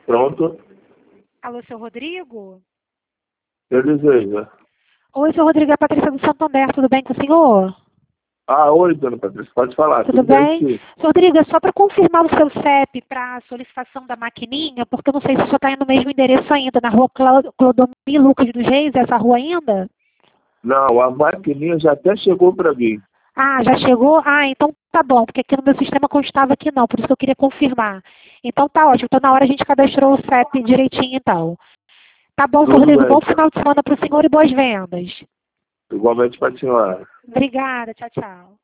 Pronto. Alô, seu Rodrigo? Eu desejo. Oi, seu Rodrigo, é a Patrícia do Santander, tudo bem com o senhor? Oi, dona Patrícia, pode falar. Tudo bem? Sim. Seu Rodrigo, é só para confirmar o seu CEP para a solicitação da maquininha, porque eu não sei se o senhor está indo no mesmo endereço ainda, na rua Clodomir Lucas dos Reis, essa rua ainda? Não, a maquininha já até chegou para mim. Ah, já chegou? Ah, então tá bom, porque aqui no meu sistema constava que não, por isso que eu queria confirmar. Então tá ótimo, então na hora a gente cadastrou o CEP direitinho então. Tá bom, seu Tudo Rodrigo, bem. bom final de semana para o senhor e boas vendas. Igualmente para a senhora. Obrigada, tchau, tchau.